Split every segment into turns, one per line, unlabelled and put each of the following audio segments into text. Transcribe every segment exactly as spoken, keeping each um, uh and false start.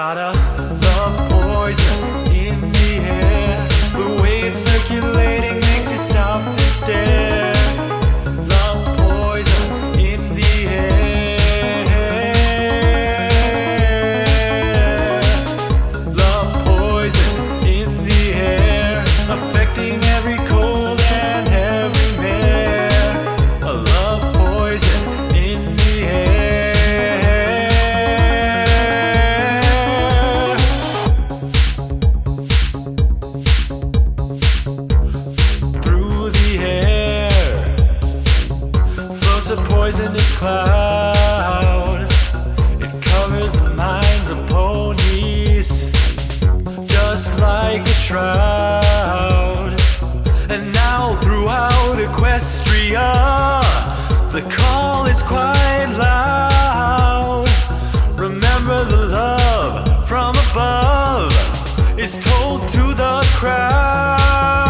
gotta love poison in the air. The way it's circulating makes you stop and stare. Love poison in the air. Love poison in the air, affecting every cold and every mare. A love poison in the air. A poisonous cloud, it covers the minds of ponies, just like a shroud. And now throughout Equestria, the call is quite loud. Remember, the love from above is told to the crowd.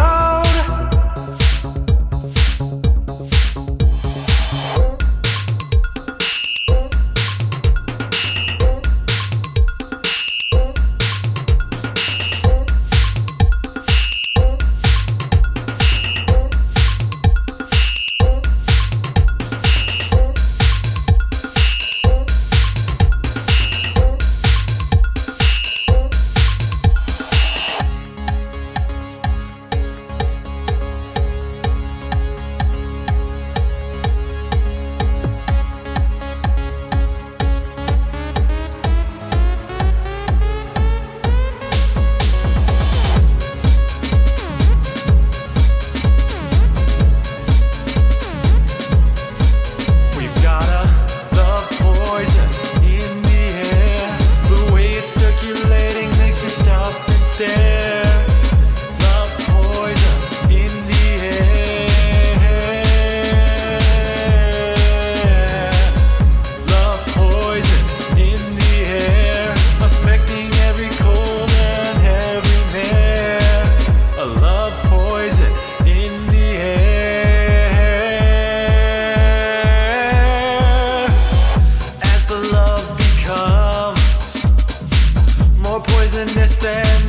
Poisonous than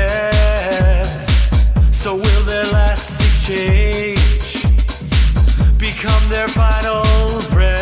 death, so will their last exchange become their final breath?